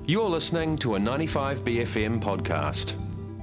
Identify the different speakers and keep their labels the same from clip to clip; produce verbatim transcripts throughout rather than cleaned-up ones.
Speaker 1: You're listening to a ninety-five B F M podcast.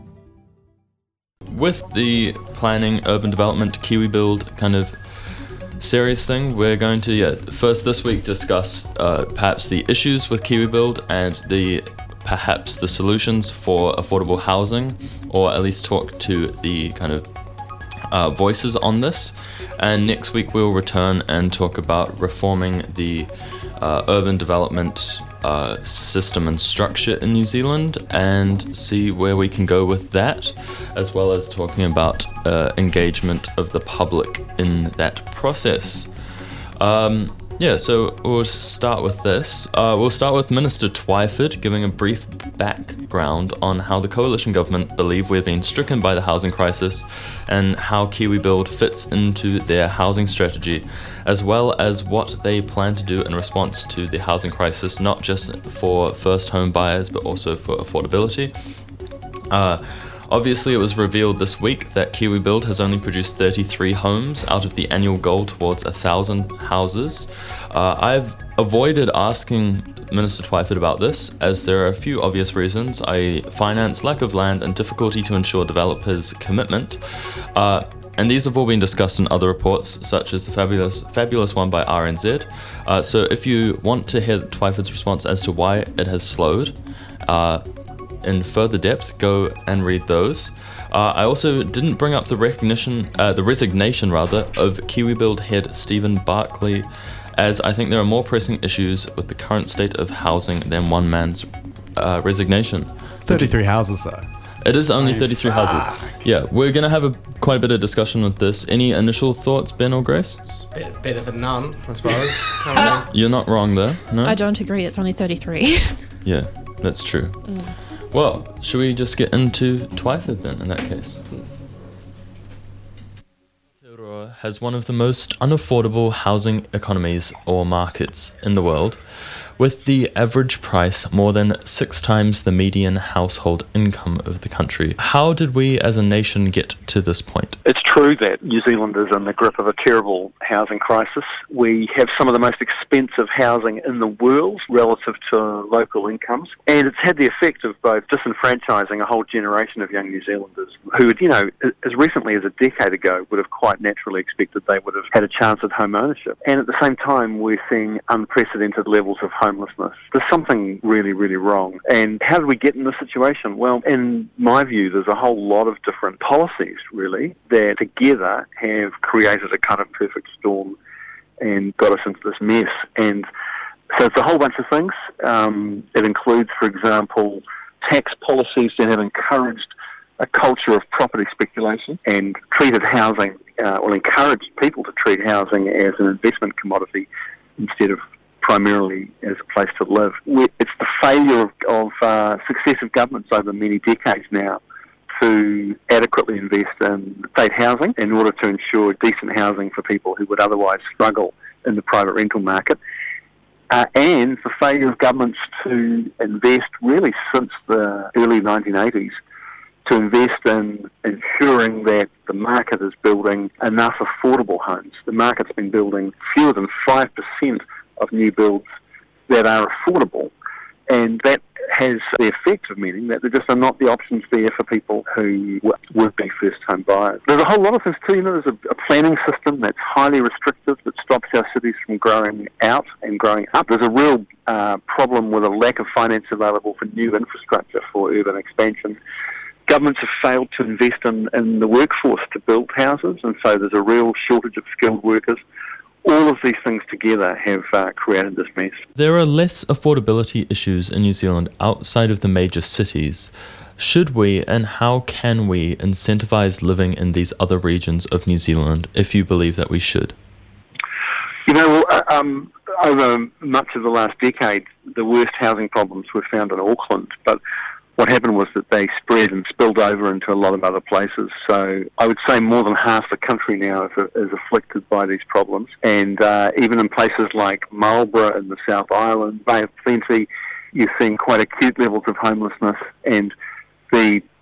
Speaker 2: With the planning, urban development, KiwiBuild kind of series thing, we're going to, yeah, first this week discuss uh, perhaps the issues with KiwiBuild and the perhaps the solutions for affordable housing, or at least talk to the kind of uh, voices on this. And next week we'll return and talk about reforming the uh, urban development uh, system and structure in New Zealand and see where we can go with that, as well as talking about uh, engagement of the public in that process. Um, yeah, so we'll start with this. Uh, we'll start with Minister Twyford giving a brief background on how the coalition government believe we're being stricken by the housing crisis and how KiwiBuild fits into their housing strategy, as well as what they plan to do in response to the housing crisis, not just for first home buyers, but also for affordability. Uh, Obviously, it was revealed this week that KiwiBuild has only produced thirty-three homes out of the annual goal towards one thousand houses. Uh, I've avoided asking Minister Twyford about this, as there are a few obvious reasons, that is finance, lack of land, and difficulty to ensure developers' commitment. Uh, and these have all been discussed in other reports, such as the fabulous fabulous one by R N Z. Uh, so if you want to hear Twyford's response as to why it has slowed, uh, in further depth, go and read those. Uh, I also didn't bring up the recognition, uh, the resignation rather, of KiwiBuild head Stephen Barclay, as I think there are more pressing issues with the current state of housing than one man's uh, resignation.
Speaker 3: thirty-three houses though.
Speaker 2: It is only thirty-three houses. Yeah, we're going to have a quite a bit of discussion with this. Any initial thoughts, Ben or Grace?
Speaker 4: It's better, better than none, I suppose. I don't know.
Speaker 2: You're not wrong there, no?
Speaker 5: I don't agree, it's only thirty-three.
Speaker 2: Yeah, that's true.
Speaker 5: Mm.
Speaker 2: Well, should we just get into Twyford then, in that case? Aotearoa has one of the most unaffordable housing economies or markets in the world, with the average price more than six times the median household income of the country. How did we as a nation get to this point?
Speaker 6: It's true that New Zealand is in the grip of a terrible housing crisis. We have some of the most expensive housing in the world relative to local incomes, and it's had the effect of both disenfranchising a whole generation of young New Zealanders who would, you know, as recently as a decade ago would have quite naturally expected they would have had a chance at home ownership. And at the same time, we're seeing unprecedented levels of homelessness. There's something really, really wrong. And how did we get in this situation? Well, in my view, there's a whole lot of different policies, really, that together have created a kind of perfect storm and got us into this mess. And so it's a whole bunch of things. Um, it includes, for example, tax policies that have encouraged a culture of property speculation and treated housing, uh, or encouraged people to treat housing as an investment commodity instead of primarily as a place to live. It's the failure of, of uh, successive governments over many decades now to adequately invest in state housing in order to ensure decent housing for people who would otherwise struggle in the private rental market. Uh, and the failure of governments to invest really since the early nineteen eighties to invest in ensuring that the market is building enough affordable homes. The market's been building fewer than five percent of new builds that are affordable, and that has the effect of meaning that there just are not the options there for people who would be first-home buyers. There's a whole lot of things too. You know, there's a, a planning system that's highly restrictive that stops our cities from growing out and growing up. There's a real uh, problem with a lack of finance available for new infrastructure for urban expansion. Governments have failed to invest in, in the workforce to build houses, and so there's a real shortage of skilled workers. All of these things together have uh, created this mess.
Speaker 2: There are less affordability issues in New Zealand outside of the major cities. Should we and how can we incentivise living in these other regions of New Zealand, if you believe that we should?
Speaker 6: You know, um, over much of the last decade, the worst housing problems were found in Auckland, but what happened was that they spread and spilled over into a lot of other places. So I would say more than half the country now is, is afflicted by these problems. And uh, even in places like Marlborough in the South Island, Bay of Plenty, you're seeing quite acute levels of homelessness. And the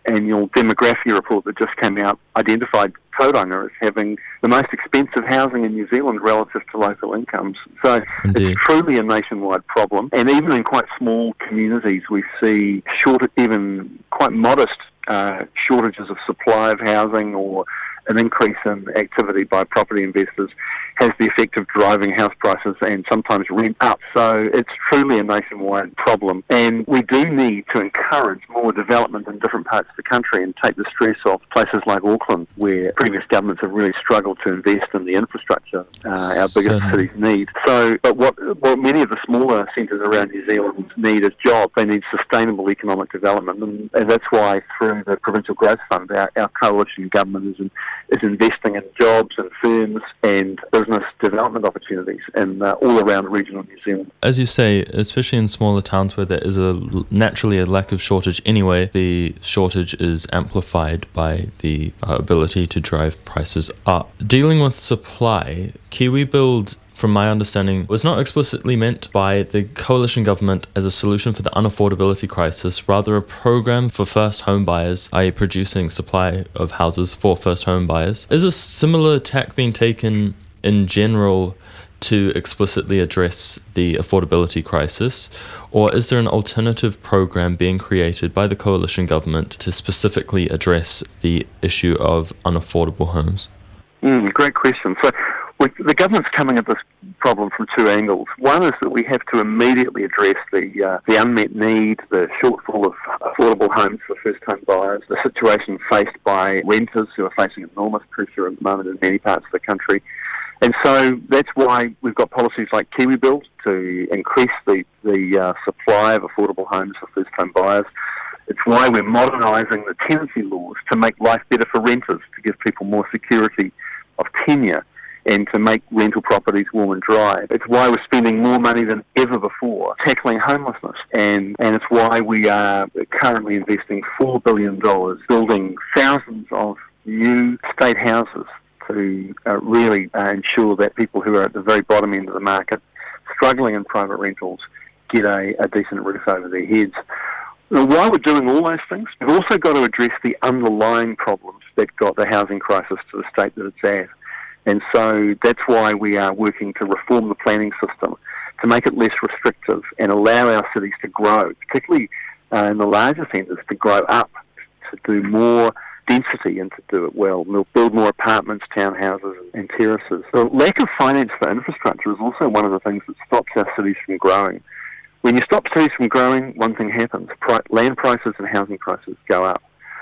Speaker 6: annual demography report that just came out identified Tauranga as having the most expensive housing in New Zealand relative to local incomes. So
Speaker 2: Indeed.
Speaker 6: It's truly a nationwide problem. And even in quite small communities, we see short, even quite modest uh, shortages of supply of housing, or an increase in activity by property investors has the effect of driving house prices and sometimes rent up. So it's truly a nationwide problem. And we do need to encourage more development in different parts of the country and take the stress off places like Auckland, where previous governments have really struggled to invest in the infrastructure uh, our biggest
Speaker 2: Certainly.
Speaker 6: cities need. So, but what, what many of the smaller centres around New Zealand need is jobs. They need sustainable economic development. And, and that's why through the Provincial Growth Fund, our, our coalition government is in, is investing in jobs and firms and business development opportunities in uh, all around regional New Zealand.
Speaker 2: As you say, especially in smaller towns where there is a naturally a lack of shortage anyway, the shortage is amplified by the uh, ability to drive prices up. Dealing with supply, KiwiBuild, from my understanding, was not explicitly meant by the coalition government as a solution for the unaffordability crisis, rather a program for first home buyers, that is producing supply of houses for first home buyers. Is a similar tack being taken in general to explicitly address the affordability crisis, or is there an alternative program being created by the coalition government to specifically address the issue of unaffordable homes?
Speaker 6: Mm, great question. So we, the government's coming at this problem from two angles. One is that we have to immediately address the uh, the unmet need, the shortfall of affordable homes for first-home buyers, the situation faced by renters who are facing enormous pressure at the moment in many parts of the country. And so that's why we've got policies like KiwiBuild to increase the, the uh, supply of affordable homes for first-home buyers. It's why we're modernising the tenancy laws to make life better for renters, to give people more security of tenure and to make rental properties warm and dry. It's why we're spending more money than ever before tackling homelessness. And, and it's why we are currently investing four billion dollars building thousands of new state houses to uh, really uh, ensure that people who are at the very bottom end of the market, struggling in private rentals, get a, a decent roof over their heads. Now, while we're doing all those things, we've also got to address the underlying problems that got the housing crisis to the state that it's at. And so that's why we are working to reform the planning system, to make it less restrictive and allow our cities to grow, particularly uh, in the larger centres, to grow up, to do more density and to do it well. We'll build more apartments, townhouses and terraces. The lack of finance for infrastructure is also one of the things that stops our cities from growing. When you stop cities from growing, one thing happens. Pri- land prices and housing prices go up.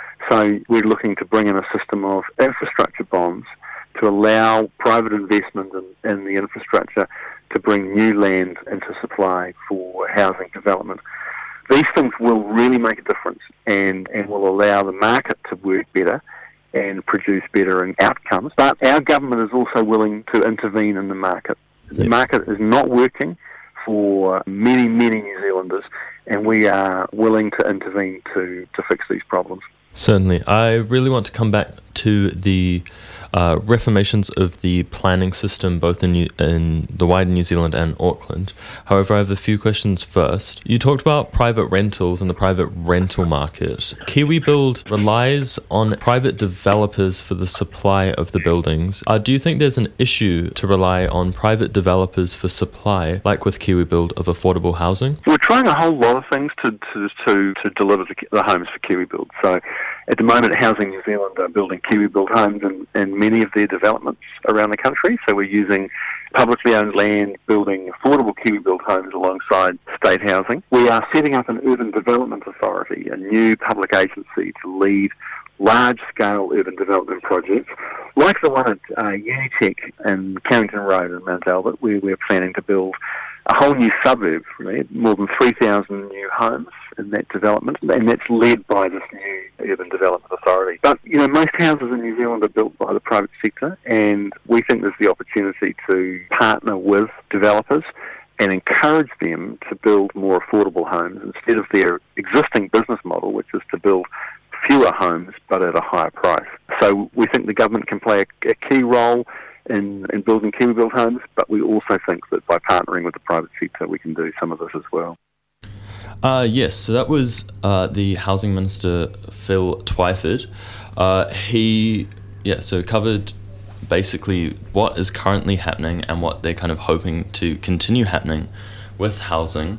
Speaker 6: So we're looking to bring in a system of infrastructure bonds to allow private investment in, in the infrastructure to bring new land into supply for housing development. These things will really make a difference and, and will allow the market to work better and produce better outcomes. But our government is also willing to intervene in the market. The
Speaker 2: Yep.
Speaker 6: market is not working for many, many New Zealanders, and we are willing to intervene to, to fix these problems.
Speaker 2: Certainly. I really want to come back to the uh, reformations of the planning system, both in New- in the wider New Zealand and Auckland. However, I have a few questions first. You talked about private rentals and the private rental market. KiwiBuild relies on private developers for the supply of the buildings. Uh, do you think there's an issue to rely on private developers for supply, like with KiwiBuild, of affordable housing?
Speaker 6: We're trying a whole lot of things to to to, to deliver the, the homes for KiwiBuild. So at the moment, Housing New Zealand are building KiwiBuild homes in, in many of their developments around the country. So we're using publicly owned land, building affordable KiwiBuild homes alongside state housing. We are setting up an urban development authority, a new public agency to lead large-scale urban development projects, like the one at uh, Unitec in Carrington Road in Mount Albert, where we're planning to build a whole new suburb, right? More than three thousand new homes in that development, and that's led by this new urban development authority. But, you know, most houses in New Zealand are built by the private sector, and we think there's the opportunity to partner with developers and encourage them to build more affordable homes instead of their existing business model, which is to build fewer homes but at a higher price. So we think the government can play a, a key role in, in building KiwiBuild homes, but we also think that by partnering with the private sector we can do some of this as well.
Speaker 2: Uh, yes, so that was uh, the Housing Minister, Phil Twyford. Uh, he, yeah, so covered basically what is currently happening and what they're kind of hoping to continue happening with housing.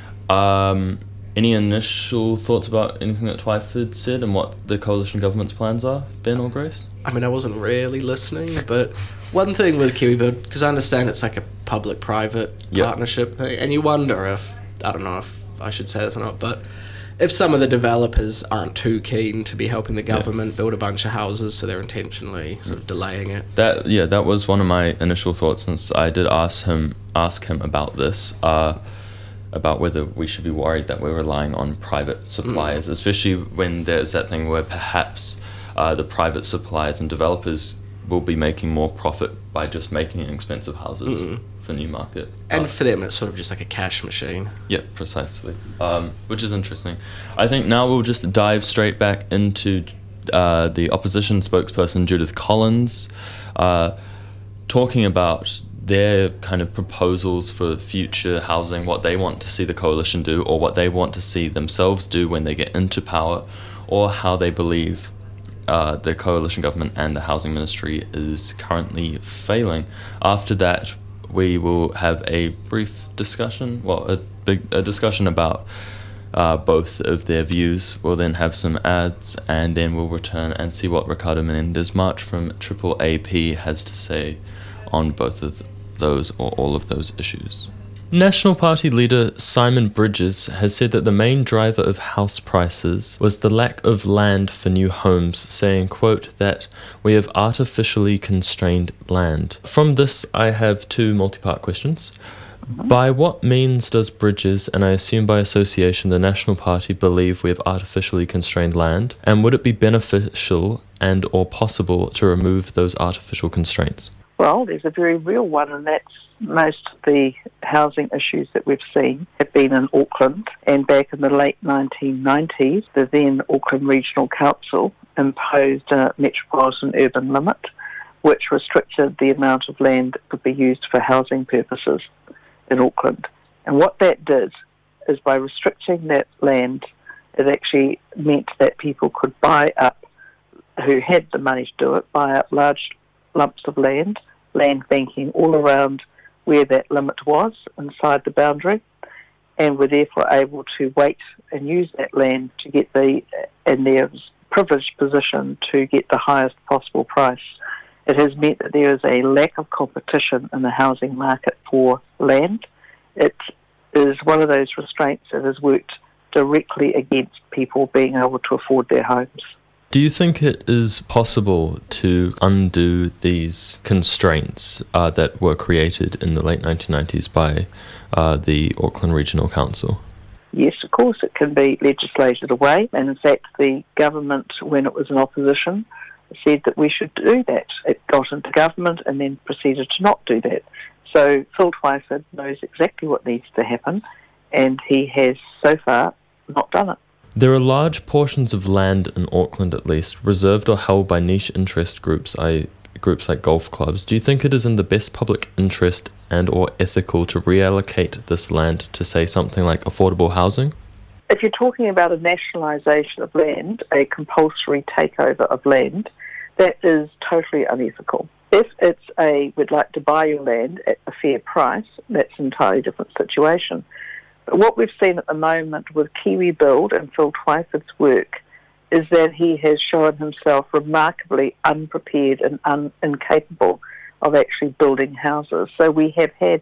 Speaker 2: Um, any initial thoughts about anything that Twyford said and what the coalition government's plans are, Ben or Grace?
Speaker 4: I mean, I wasn't really listening, but one thing with KiwiBuild, because I understand it's like a public-private
Speaker 2: Yep.
Speaker 4: partnership thing, and you wonder if, I don't know if I should say this or not, but if some of the developers aren't too keen to be helping the government build a bunch of houses, so they're intentionally sort of delaying it.
Speaker 2: That yeah, that was one of my initial thoughts, since I did ask him ask him about this, uh, about whether we should be worried that we're relying on private suppliers, mm. especially when there's that thing where perhaps uh, the private suppliers and developers will be making more profit by just making expensive houses mm. for Newmarket.
Speaker 4: And
Speaker 2: uh,
Speaker 4: for them, it's sort of just like a cash machine.
Speaker 2: Yeah, precisely. Um, which is interesting. I think now we'll just dive straight back into uh, the opposition spokesperson, Judith Collins, uh, talking about their kind of proposals for future housing, what they want to see the coalition do, or what they want to see themselves do when they get into power, or how they believe uh, the coalition government and the housing ministry is currently failing. After that, we will have a brief discussion, well, a big a discussion about uh, both of their views. We'll then have some ads, and then we'll return and see what Ricardo Menendez March from Triple A P has to say on both of those or all of those issues. National Party leader Simon Bridges has said that the main driver of house prices was the lack of land for new homes, saying, quote, that we have artificially constrained land. From this, I have two multi-part questions. By what means does Bridges, and I assume by association the National Party, believe we have artificially constrained land? And would it be beneficial and or possible to remove those artificial constraints?
Speaker 3: Well, there's a very real one, and that's most of the housing issues that we've seen have been in Auckland. And back in the late nineteen nineties, the then Auckland Regional Council imposed a metropolitan urban limit, which restricted the amount of land that could be used for housing purposes in Auckland. And what that did is, by restricting that land, it actually meant that people could buy up, who had the money to do it, buy up large lumps of land, land banking all around where that limit was inside the boundary, and were therefore able to wait and use that land to get the, in their privileged position, to get the highest possible price. It has meant that there is a lack of competition in the housing market for land. It is one of those restraints that has worked directly against people being able to afford their homes.
Speaker 2: Do you think it is possible to undo these constraints uh, that were created in the late nineteen nineties by uh, the Auckland Regional Council?
Speaker 3: Yes, of course, it can be legislated away. And in fact, the government, when it was in opposition, said that we should do that. It got into government and then proceeded to not do that. So Phil Twyford knows exactly what needs to happen, and he has so far not done it.
Speaker 2: There are large portions of land in Auckland, at least, reserved or held by niche interest groups, I, groups like golf clubs. Do you think it is in the best public interest and or ethical to reallocate this land to, say, something like affordable housing?
Speaker 3: If you're talking about a nationalisation of land, a compulsory takeover of land, that is totally unethical. If it's a, we'd like to buy your land at a fair price, that's an entirely different situation. But what we've seen at the moment with KiwiBuild and Phil Twyford's work is that he has shown himself remarkably unprepared and un- incapable of actually building houses. So we have had,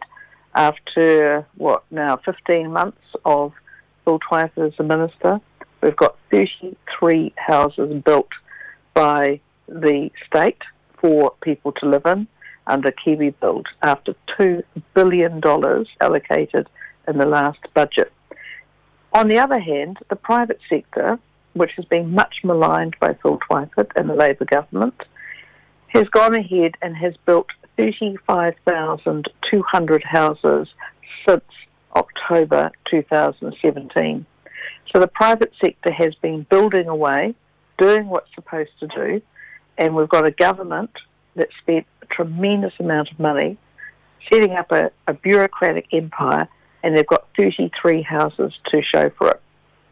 Speaker 3: after, what now, fifteen months of Phil Twyford as the minister, we've got thirty-three houses built by the state for people to live in under KiwiBuild, after two billion dollars allocated in the last budget. On the other hand, the private sector, which has been much maligned by Phil Twyford and the Labour government, has gone ahead and has built thirty-five thousand two hundred houses since October two thousand seventeen. So the private sector has been building away, doing what's supposed to do, and we've got a government that spent a tremendous amount of money setting up a, a bureaucratic empire and they've got thirty-three houses to show for it.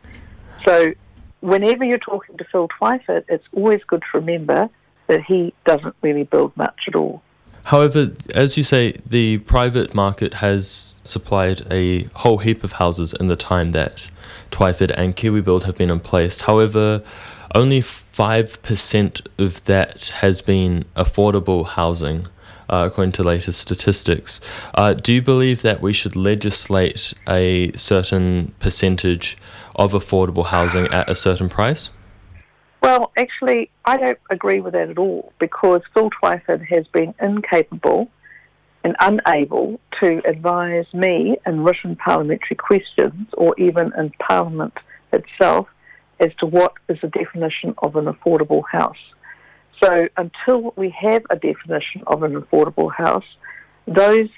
Speaker 3: So whenever you're talking to Phil Twyford, it's always good to remember that he doesn't really build much at all.
Speaker 2: However, as you say, the private market has supplied a whole heap of houses in the time that Twyford and KiwiBuild have been in place. However, only five percent of that has been affordable housing, uh, according to latest statistics. Uh, do you believe that we should legislate a certain percentage of affordable housing at a certain price?
Speaker 3: Well, actually, I don't agree with that at all, because Phil Twyford has been incapable and unable to advise me in written parliamentary questions or even in Parliament itself as to what is the definition of an affordable house. So until we have a definition of an affordable house, those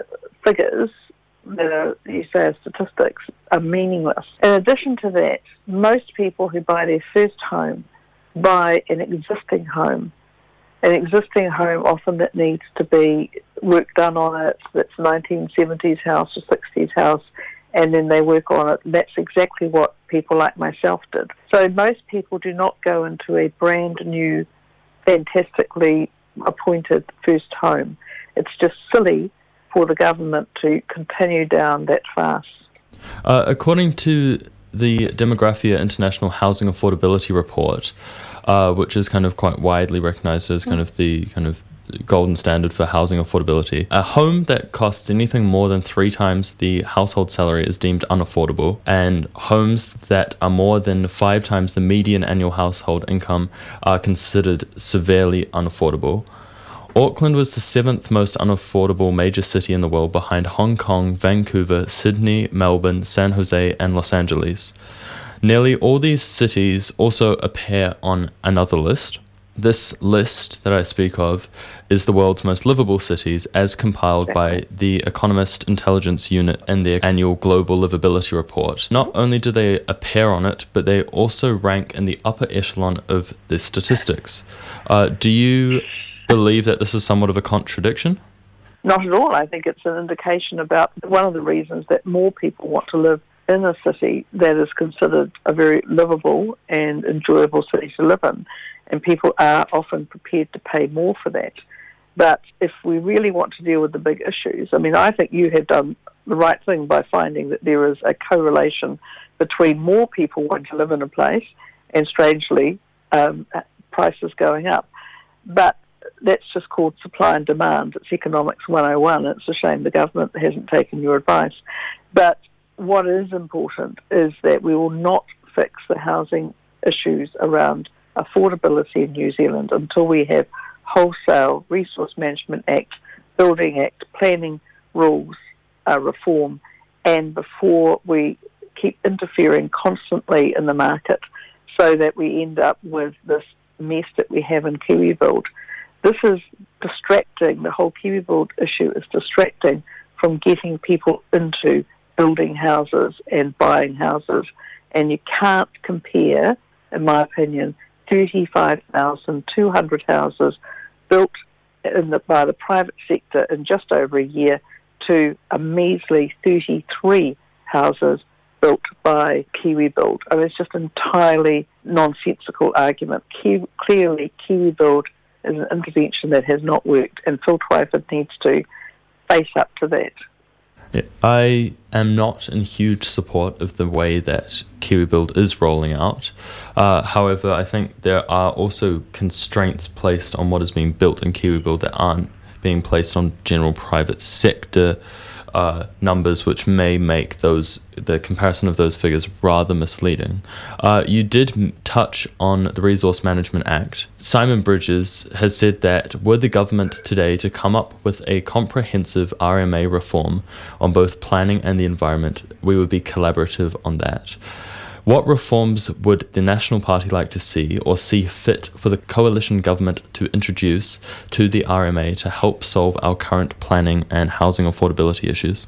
Speaker 3: figures that are, you say, are statistics, are meaningless. In addition to that, most people who buy their first home buy an existing home. An existing home often that needs to be work done on it, that's nineteen seventies house or sixties house, and then they work on it. That's exactly what people like myself did. So most people do not go into a brand new, fantastically appointed first home. It's just silly for the government to continue down that fast.
Speaker 2: Uh, according to the Demographia International Housing Affordability Report, uh, which is kind of quite widely recognised as kind of the kind of golden standard for housing affordability, a home that costs anything more than three times the household salary is deemed unaffordable, and homes that are more than five times the median annual household income are considered severely unaffordable. Auckland was the seventh most unaffordable major city in the world, behind Hong Kong, Vancouver, Sydney, Melbourne, San Jose, and Los Angeles. Nearly all these cities also appear on another list. This list that I speak of is the world's most livable cities, as compiled by the Economist Intelligence Unit in their annual Global Livability Report. Not only do they appear on it, but they also rank in the upper echelon of the statistics. Uh, do you believe that this is somewhat of a contradiction?
Speaker 3: Not at all. I think it's an indication about one of the reasons that more people want to live in a city that is considered a very livable and enjoyable city to live in. And people are often prepared to pay more for that. But if we really want to deal with the big issues, I mean, I think you have done the right thing by finding that there is a correlation between more people wanting to live in a place and, strangely, um, prices going up. But that's just called supply and demand. It's economics one oh one. It's a shame the government hasn't taken your advice. But what is important is that we will not fix the housing issues around affordability in New Zealand until we have wholesale Resource Management Act, Building Act, planning rules uh, reform, and before we keep interfering constantly in the market so that we end up with this mess that we have in KiwiBuild. This is distracting. The whole KiwiBuild issue is distracting from getting people into building houses and buying houses. And you can't compare, in my opinion, thirty-five thousand two hundred houses built in the, by the private sector in just over a year to a measly thirty-three houses built by KiwiBuild. I mean, it's just an entirely nonsensical argument. Ki- clearly, KiwiBuild is an intervention that has not worked, and Phil Twyford needs to face up to that.
Speaker 2: Yeah, I am not in huge support of the way that KiwiBuild is rolling out. Uh, however, I think there are also constraints placed on what is being built in KiwiBuild that aren't being placed on general private sector uh, numbers, which may make those the comparison of those figures rather misleading. Uh, you did m- touch on the Resource Management Act. Simon Bridges has said that were the government today to come up with a comprehensive R M A reform on both planning and the environment, we would be collaborative on that. What reforms would the National Party like to see or see fit for the coalition government to introduce to the R M A to help solve our current planning and housing affordability issues?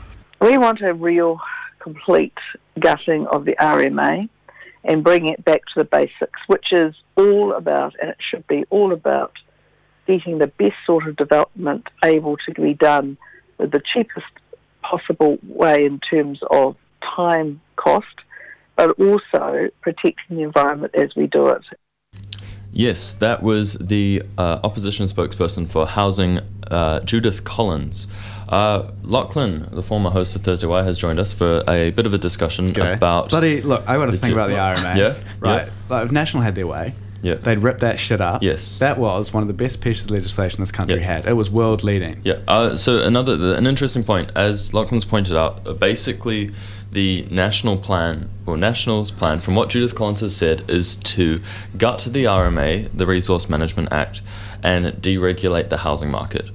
Speaker 3: We want a real, complete gutting of the R M A and bringing it back to the basics, which is all about, and it should be all about, getting the best sort of development able to be done with the cheapest possible way in terms of time cost, but also protecting the environment as we do it.
Speaker 2: Yes, that was the uh, opposition spokesperson for housing, uh, Judith Collins. Uh, Lachlan, the former host of Thursday Wire, has joined us for a bit of a discussion
Speaker 7: G'day.
Speaker 2: about...
Speaker 7: Bloody, look, I got to
Speaker 2: the
Speaker 7: think
Speaker 2: two-
Speaker 7: about the R M A.
Speaker 2: Yeah?
Speaker 7: Right.
Speaker 2: Yeah.
Speaker 7: Like, if National had their way,
Speaker 2: Yeah.
Speaker 7: they'd rip that shit up.
Speaker 2: Yes.
Speaker 7: That was one of the best pieces of legislation this country
Speaker 2: Yeah.
Speaker 7: had. It was world leading.
Speaker 2: Yeah. Uh, so another, an interesting point, as Lachlan's pointed out, uh, basically the national plan, or National's plan, from what Judith Collins has said, is to gut the R M A, the Resource Management Act, and deregulate the housing market.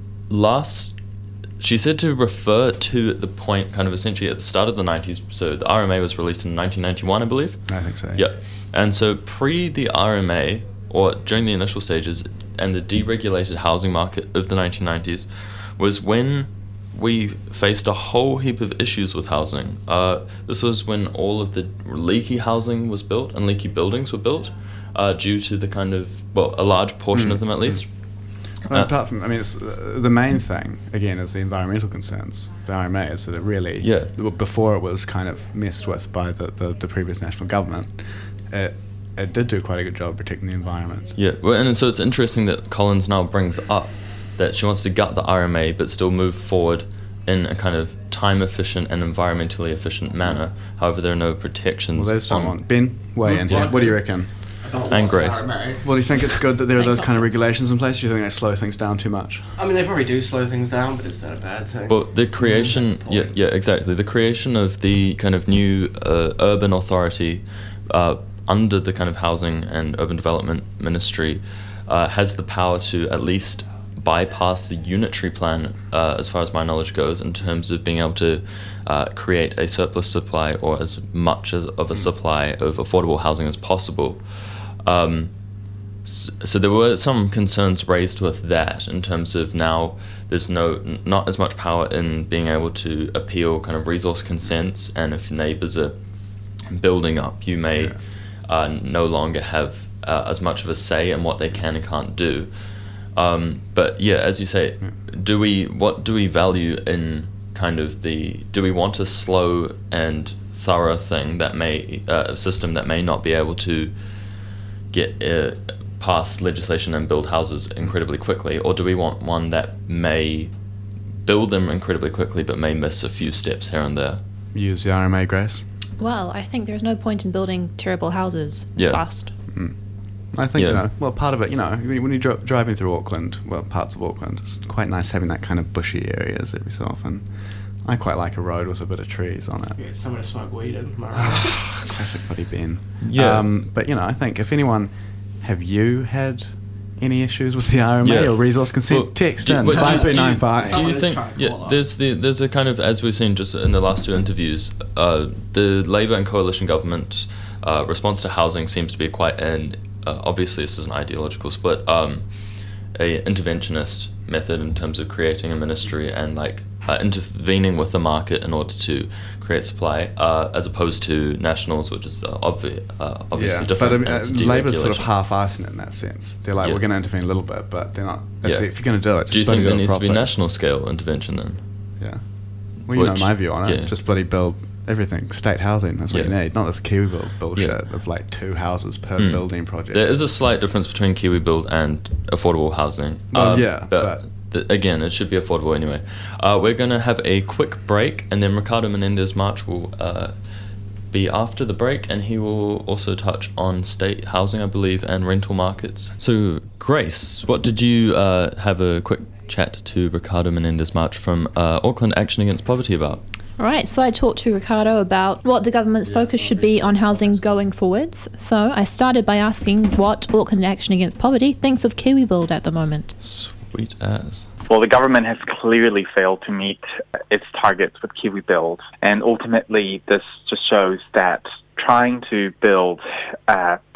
Speaker 2: Last, she said to refer to the point kind of essentially at the start of the nineties, so the R M A was released in nineteen ninety-one, I believe.
Speaker 7: I think so.
Speaker 2: Yeah. And so pre the R M A, or during the initial stages, and the deregulated housing market of the nineteen nineties, was when we faced a whole heap of issues with housing. Uh, this was when all of the leaky housing was built and leaky buildings were built uh, due to the kind of, well, a large portion
Speaker 7: Mm.
Speaker 2: of them at least.
Speaker 7: Well,
Speaker 2: Uh,
Speaker 7: apart from, I mean, it's, uh, the main thing, again, is the environmental concerns. The R M A is that it really,
Speaker 2: Yeah.
Speaker 7: before it was kind of messed with by the, the, the previous national government, it, it did do quite a good job protecting the environment.
Speaker 2: Yeah, well, and so it's interesting that Collins now brings up that she wants to gut the R M A but still move forward in a kind of time-efficient and environmentally efficient manner. However, there are no protections.
Speaker 7: Well, they just don't
Speaker 2: on-
Speaker 7: want... Ben, weigh in here.
Speaker 2: Yeah.
Speaker 7: What do you reckon?
Speaker 2: And Grace.
Speaker 7: Well, do you think it's good that there are those kind of regulations in place? Do you think they slow things down too much?
Speaker 4: I mean, they probably do slow things down, but is that a bad thing?
Speaker 2: Well, the creation, yeah, yeah, exactly. The creation of the kind of new uh, urban authority uh, under the kind of housing and urban development ministry uh, has the power to at least bypass the unitary plan, uh, as far as my knowledge goes, in terms of being able to uh, create a surplus supply or as much as of a supply of affordable housing as possible. Um, s- so there were some concerns raised with that in terms of now there's no n- not as much power in being able to appeal kind of resource consents, and if neighbours are building up, you may
Speaker 7: Yeah.
Speaker 2: uh, no longer have uh, as much of a say in what they can and can't do. Um, but yeah, as you say, do we what do we value in kind of the do we want a slow and thorough thing that may uh, a system that may not be able to get uh, past legislation and build houses incredibly quickly, or do we want one that may build them incredibly quickly but may miss a few steps here and there?
Speaker 7: Use the R M A, Grace?
Speaker 5: Well, I think there's no point in building terrible houses
Speaker 2: Yeah.
Speaker 5: fast.
Speaker 7: I think, you
Speaker 2: Yeah.
Speaker 7: know, well, part of it, you know, when when you're dri- driving through Auckland, well, parts of Auckland, it's quite nice having that kind of bushy areas every so often. I quite like a road with a bit of trees on it.
Speaker 4: Yeah, somewhere to smoke weed in. Am I right?
Speaker 7: Classic Buddy Ben.
Speaker 2: Yeah.
Speaker 7: Um, but, you know, I think if anyone, have you had any issues with the R M A
Speaker 2: Yeah.
Speaker 7: or resource consent?
Speaker 2: Well,
Speaker 7: Text
Speaker 2: do-
Speaker 7: in,
Speaker 2: but do-
Speaker 7: five three nine
Speaker 2: Do
Speaker 7: five.
Speaker 2: you
Speaker 4: Someone is
Speaker 2: think?
Speaker 4: trying to
Speaker 2: Yeah,
Speaker 4: call us.
Speaker 2: there's the there's a kind of, as we've seen just in the last two interviews, uh, the Labour and coalition government uh, response to housing seems to be quite an uh, obviously this is an ideological split, um, a interventionist method in terms of creating a ministry and like uh, intervening with the market in order to create supply, uh, as opposed to Nationals, which is uh, obvi- uh, obviously
Speaker 7: yeah,
Speaker 2: different.
Speaker 7: but I mean,
Speaker 2: and
Speaker 7: uh,
Speaker 2: it's
Speaker 7: Labour's sort of
Speaker 2: deregulation.
Speaker 7: half-assing it in that sense. They're like,
Speaker 2: Yeah.
Speaker 7: we're going to intervene a little bit, but they're not. If,
Speaker 2: Yeah.
Speaker 7: they, if you're going to do it, just
Speaker 2: Do you
Speaker 7: bloody
Speaker 2: think
Speaker 7: do
Speaker 2: there
Speaker 7: it
Speaker 2: needs to be
Speaker 7: properly.
Speaker 2: national scale intervention then?
Speaker 7: Yeah. Well, you
Speaker 2: Which-
Speaker 7: know my view on it.
Speaker 2: yeah.
Speaker 7: Just bloody build everything. State housing, that's what
Speaker 2: Yeah.
Speaker 7: you need. Not this Kiwi build bullshit
Speaker 2: Yeah.
Speaker 7: of like two houses per
Speaker 2: Hmm.
Speaker 7: building project.
Speaker 2: There is a slight difference between Kiwi Build and affordable housing. Um,
Speaker 7: Well, yeah,
Speaker 2: but, th- again, it should be affordable anyway. Uh, we're going to have a quick break, and then Ricardo Menendez March will uh, be after the break, and he will also touch on state housing, I believe, and rental markets. So, Grace, what did you uh, have a quick chat to Ricardo Menendez March from uh, Auckland Action Against Poverty about?
Speaker 5: All right, so I talked to Ricardo about what the government's focus should be on housing going forwards. So I started by asking what Auckland Action Against Poverty thinks of Kiwi Build at the moment.
Speaker 2: Sweet as.
Speaker 8: Well, the government has clearly failed to meet its targets with Kiwi Build, and ultimately this just shows that trying to build uh,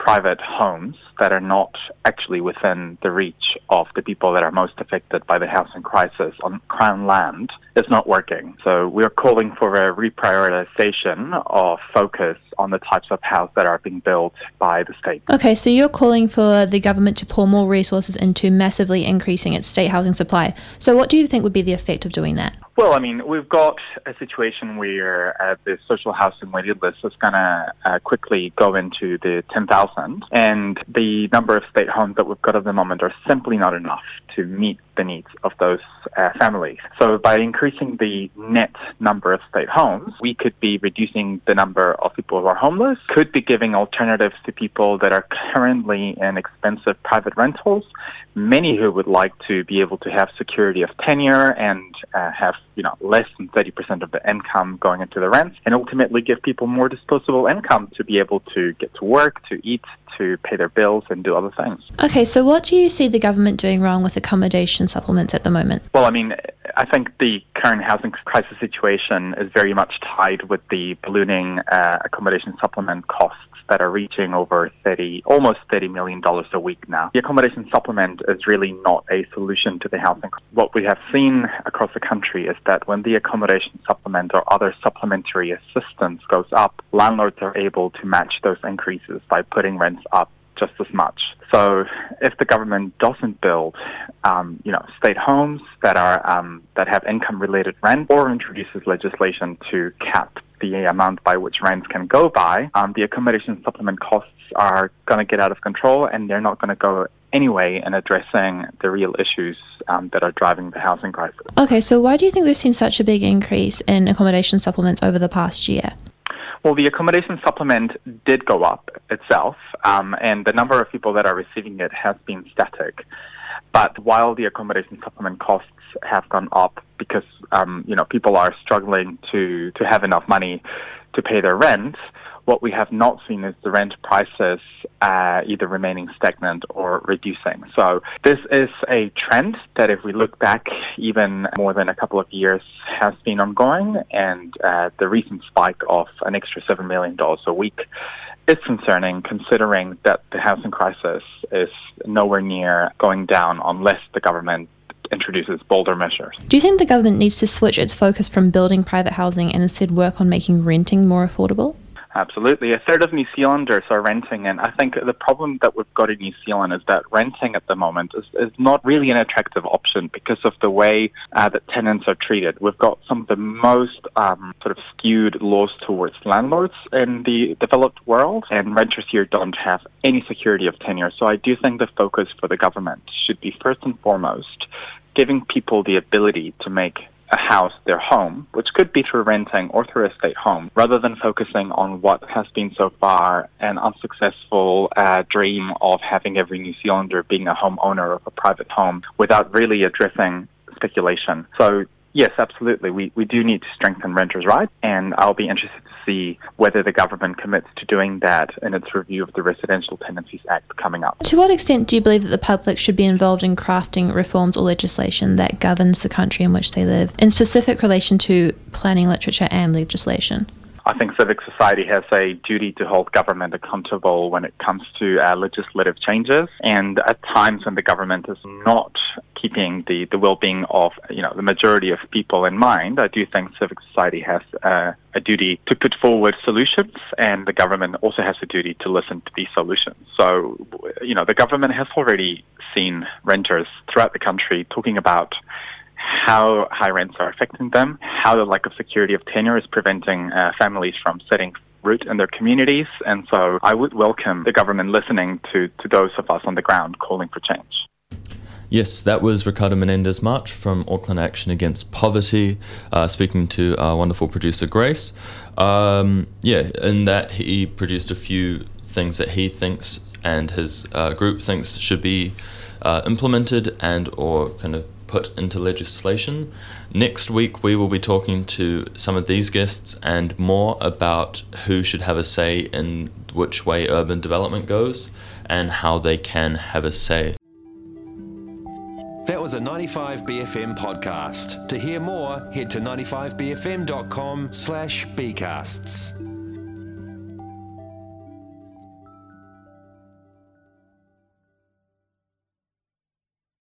Speaker 8: private homes that are not actually within the reach of the people that are most affected by the housing crisis on Crown land is not working. So we're calling for a reprioritization of focus on the types of house that are being built by the state.
Speaker 5: Okay, so you're calling for the government to pour more resources into massively increasing its state housing supply. So what do you think would be the effect of doing that?
Speaker 8: Well, I mean, we've got a situation where uh, the social housing waiting list is going to uh, quickly go into the ten thousand, and the number of state homes that we've got at the moment are simply not enough to meet the needs of those uh, families. So by increasing the net number of state homes, we could be reducing the number of people who are homeless, could be giving alternatives to people that are currently in expensive private rentals, many who would like to be able to have security of tenure and uh, have you know less than thirty percent of the income going into the rent, and ultimately give people more disposable income to be able to get to work, to eat, to pay their bills and do other things.
Speaker 5: Okay, so what do you see the government doing wrong with accommodation supplements at the moment?
Speaker 8: Well, I mean, I think the current housing crisis situation is very much tied with the ballooning uh, accommodation supplement costs that are reaching over thirty, almost thirty million dollars a week now. The accommodation supplement is really not a solution to the housing. What we have seen across the country is that when the accommodation supplement or other supplementary assistance goes up, landlords are able to match those increases by putting rents up just as much. So if the government doesn't build, um, you know, state homes that are um, that have income-related rent, or introduces legislation to cap the amount by which rents can go by, um, the accommodation supplement costs are going to get out of control, and they're not going to go anyway in addressing the real issues um, that are driving the housing crisis.
Speaker 5: Okay, so why do you think we've seen such a big increase in accommodation supplements over the past year?
Speaker 8: Well, the accommodation supplement did go up itself, um, and the number of people that are receiving it has been static. But while the accommodation supplement costs have gone up because um, you know people are struggling to, to have enough money to pay their rent, what we have not seen is the rent prices uh, either remaining stagnant or reducing. So this is a trend that, if we look back even more than a couple of years, has been ongoing, and uh, the recent spike of an extra seven million dollars a week is concerning, considering that the housing crisis is nowhere near going down unless the government introduces bolder measures.
Speaker 5: Do you think the government needs to switch its focus from building private housing and instead work on making renting more affordable?
Speaker 8: Absolutely. A third of New Zealanders are renting, and I think the problem that we've got in New Zealand is that renting at the moment is, is not really an attractive option because of the way uh, that tenants are treated. We've got some of the most um, sort of skewed laws towards landlords in the developed world, and renters here don't have any security of tenure. So I do think the focus for the government should be, first and foremost, giving people the ability to make a house their home, which could be through renting or through a state home, rather than focusing on what has been so far an unsuccessful uh, dream of having every New Zealander being a homeowner of a private home without really addressing speculation. So yes, absolutely, we, we do need to strengthen renters' rights, and I'll be interested to see whether the government commits to doing that in its review of the Residential Tenancies Act coming up.
Speaker 5: To what extent do you believe that the public should be involved in crafting reforms or legislation that governs the country in which they live, in specific relation to planning literature and legislation?
Speaker 8: I think civic society has a duty to hold government accountable when it comes to uh, legislative changes, and at times when the government is not keeping the, the well-being of you know the majority of people in mind, I do think civic society has uh, a duty to put forward solutions, and the government also has a duty to listen to these solutions. So, you know, the government has already seen renters throughout the country talking about how high rents are affecting them, how the lack of security of tenure is preventing uh, families from setting root in their communities. And so I would welcome the government listening to, to those of us on the ground calling for change.
Speaker 2: Yes, that was Ricardo Menendez-March from Auckland Action Against Poverty, uh, speaking to our wonderful producer Grace. Um, yeah, in that he produced a few things that he thinks and his uh, group thinks should be uh, implemented and or kind of put into legislation. Next week we will be talking to some of these guests and more about who should have a say in which way urban development goes and how they can have a say.
Speaker 1: That was a ninety-five B F M podcast. To hear more, head to ninety-five b f m dot com slash b casts.